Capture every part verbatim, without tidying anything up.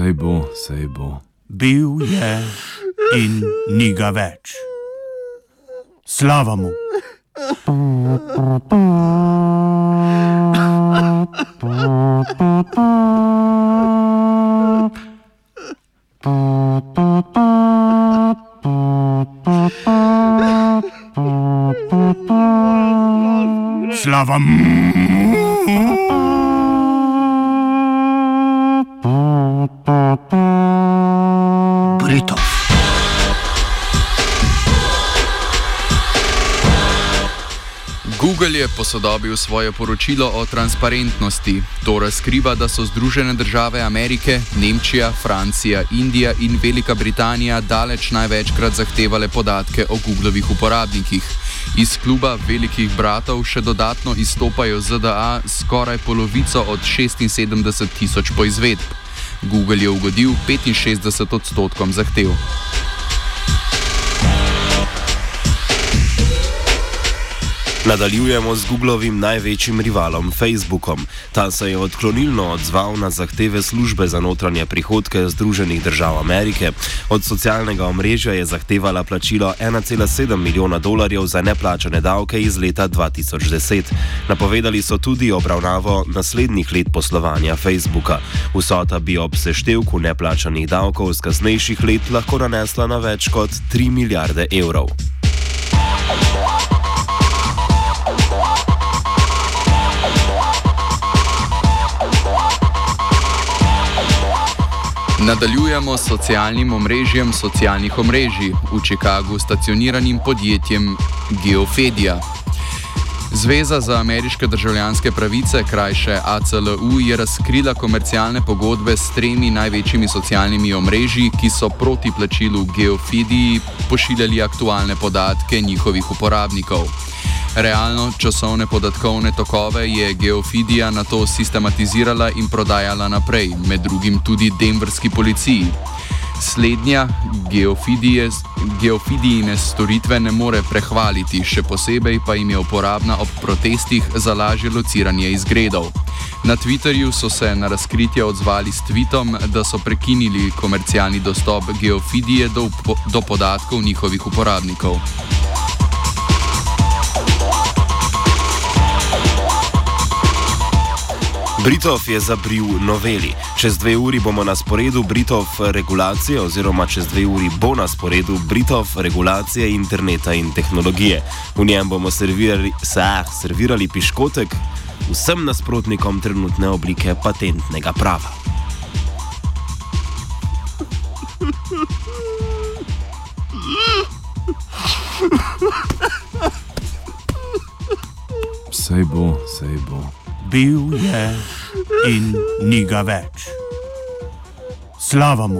Sej bo, sej bo. Bil je in ni ga več. Slava mu. Slava mu. Britov. Google je posodobil svoje poročilo o transparentnosti. To razkriva, da so Združene države Amerike, Nemčija, Francija, Indija in Velika Britanija daleč največkrat zahtevale podatke o Googlovih uporabnikih. Iz kluba velikih bratov še dodatno izstopajo Z D A s skoraj polovico od šestinsedemdeset tisoč poizvedb. Google je ugodil petinšestdeset odstotkom zahtev. Nadaljujemo z Googlovim največjim rivalom Facebookom. Ta se je odklonilno odzval na zahteve službe za notranje prihodke Združenih držav Amerike. Od socialnega omrežja je zahtevala plačilo ena cela sedem milijona dolarjev za neplačane davke iz leta dva tisoč deset. Napovedali so tudi obravnavo naslednjih let poslovanja Facebooka. Vsota bi ob seštevku neplačanih davkov z kasnejših let lahko nanesla na več kot tri milijarde evrov. Nadaljujemo s socialnim omrežjem socialnih omrežij, v Chicagu stacioniranim podjetjem Geofedia. Zveza za ameriške državljanske pravice, krajše A C L U, je razkrila komercialne pogodbe s tremi največjimi socialnimi omrežji, ki so proti plačilu Geofedii pošiljali aktualne podatke njihovih uporabnikov. Realno časovne podatkovne tokove je Geofedia nato sistematizirala in prodajala naprej, med drugim tudi denverski policiji. Slednja Geofedijine storitve ne more prehvaliti, še posebej pa jim je uporabna ob protestih za lažje lociranje izgredov. Na Twitterju so se na razkritje odzvali s tweetom, da so prekinili komercialni dostop Geofedije do, do podatkov njihovih uporabnikov. Britov je zabril noveli. Čez dve uri bomo na sporedu Britov regulacije oziroma čez dve uri bo na sporedu Britov regulacije interneta in tehnologije. V njem bomo servirali, sa, servirali piškotek vsem nasprotnikom trenutne oblike patentnega prava. Sej bo, sej bo. Bil je in ni ga več. Slava mu.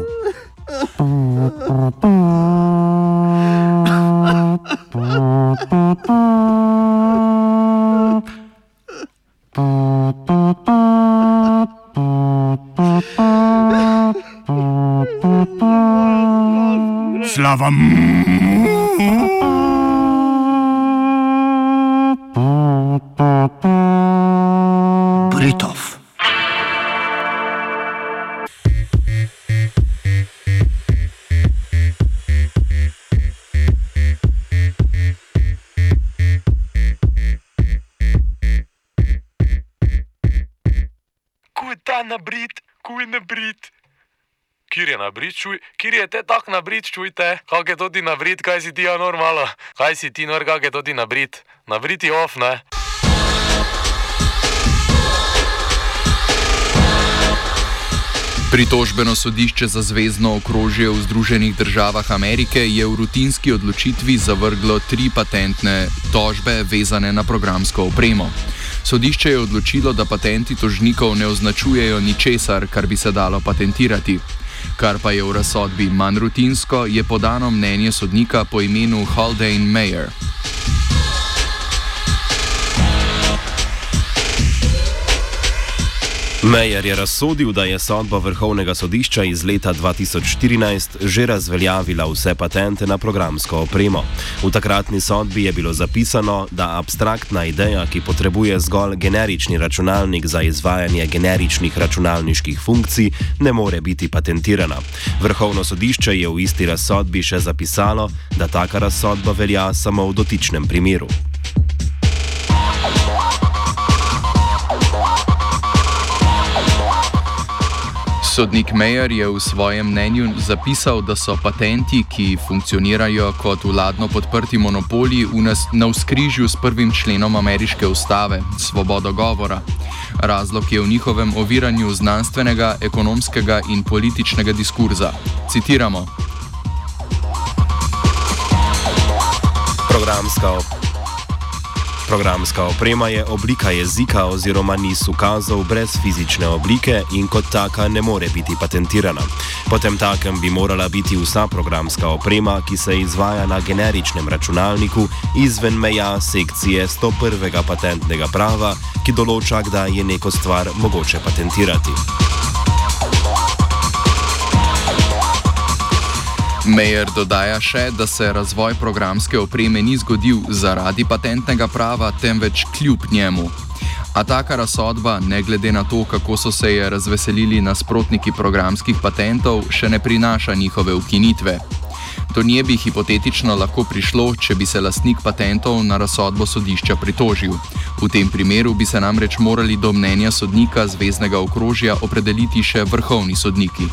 Slava mu. Britov. Kuj ta nabrit, kuj nabrit. Kjer je nabrit, čuj? Kjer je te tak nabrit, čujte? Kak je to ti nabrit, kaj si ti ja normalo? Kaj si ti nor, kak je to ti nabrit? Nabrit je off, ne? Pritožbeno sodišče za zvezno okrožje v Združenih državah Amerike je v rutinski odločitvi zavrglo tri patentne tožbe vezane na programsko opremo. Sodišče je odločilo, da patenti tožnikov ne označujejo ničesar, kar bi se dalo patentirati. Kar pa je v razsodbi manj rutinsko, je podano mnenje sodnika po imenu Haldane Mayer. Meyer je razsodil, da je sodba Vrhovnega sodišča iz leta dva tisoč štirinajst že razveljavila vse patente na programsko opremo. V takratni sodbi je bilo zapisano, da abstraktna ideja, ki potrebuje zgolj generični računalnik za izvajanje generičnih računalniških funkcij, ne more biti patentirana. Vrhovno sodišče je v isti razsodbi še zapisalo, da taka razsodba velja samo v dotičnem primeru. Sodnik Meyer je v svojem mnenju zapisal, da so patenti, ki funkcionirajo kot vladno podprti monopoli, v navzkrižju s prvim členom ameriške ustave, svobodo govora. Razlog je v njihovem oviranju znanstvenega, ekonomskega in političnega diskurza. Citiramo. Programska Programska oprema je oblika jezika oziroma niz ukazov brez fizične oblike in kot taka ne more biti patentirana. Potem takem bi morala biti vsa programska oprema, ki se izvaja na generičnem računalniku, izven meja sekcije sto prvega patentnega prava, ki določa, kdaj je neko stvar mogoče patentirati. Meyer dodaja še, da se razvoj programske opreme ni zgodil zaradi patentnega prava, temveč kljub njemu. A taka razsodba, ne glede na to, kako so se je razveselili nasprotniki programskih patentov, še ne prinaša njihove ukinitve. Do nje bi hipotetično lahko prišlo, če bi se lastnik patentov na razsodbo sodišča pritožil. V tem primeru bi se namreč morali do mnenja sodnika zveznega okrožja opredeliti še vrhovni sodniki.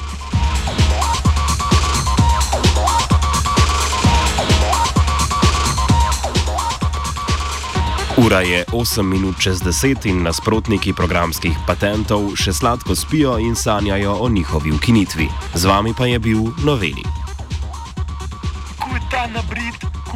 Ura je osem minut čez deset in nasprotniki programskih patentov še sladko spijo in sanjajo o njihovi ukinitvi. Z vami pa je bil Noveli. Kuj ta nabrit,